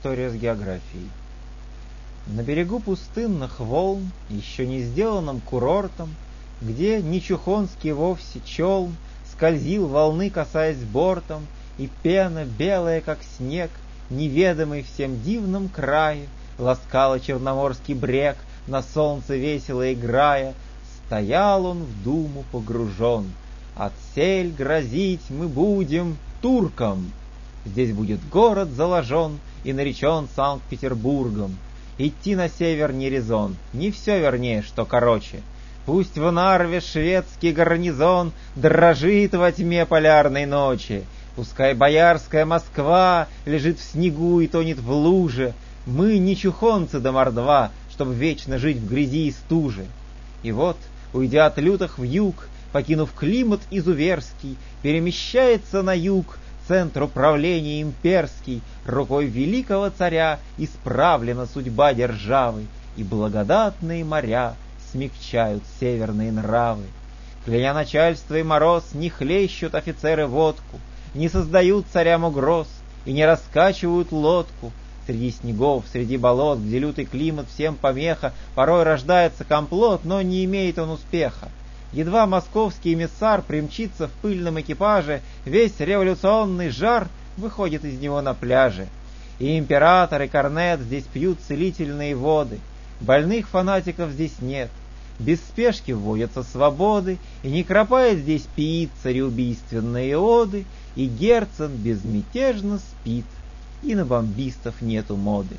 История с географией. На берегу пустынных волн, еще не сделанным курортом, где ни чухонский вовсе челн скользил волны, касаясь бортом, и пена, белая как снег, неведомый всем дивном крае, ласкала черноморский брег, на солнце весело играя, стоял он в думу погружен. Отсель грозить мы будем туркам. Здесь будет город заложен и наречен Санкт-Петербургом. Идти на север не резон, не все вернее, что короче. Пусть в Нарве шведский гарнизон дрожит во тьме полярной ночи. Пускай боярская Москва лежит в снегу и тонет в луже. Мы не чухонцы да мордва, чтоб вечно жить в грязи и стуже. И вот, уйдя от лютых вьюг, покинув климат изуверский, перемещается на юг центр управления имперский. Рукой великого царя исправлена судьба державы, и благодатные моря смягчают северные нравы. Кляня начальство и мороз, не хлещут офицеры водку, не создают царям угроз и не раскачивают лодку. Среди снегов, среди болот, где лютый климат всем помеха, порой рождается комплот, но не имеет он успеха. Едва московский эмиссар примчится в пыльном экипаже, весь революционный жар выходит из него на пляже. И император, и корнет здесь пьют целительные воды. Больных фанатиков здесь нет. Без спешки вводятся свободы, и не кропает здесь пиит цареубийственные оды, и Герцен безмятежно спит, и на бомбистов нету моды.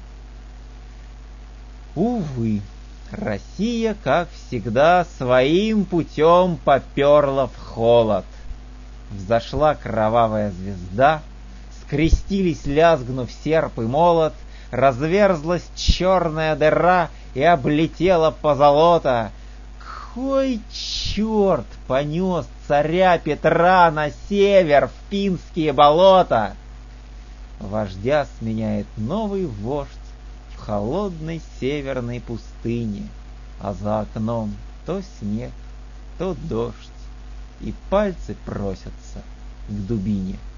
Увы, Россия, как всегда, своим путем поперла в холод. Взошла кровавая звезда, скрестились, лязгнув серп и молот, разверзлась черная дыра и облетела позолота. Кой черт понес царя Петра на север в Пинские болота? Вождя сменяет новый вождь в холодной северной пустыне, а за окном то снег, то дождь, и пальцы просятся к дубине.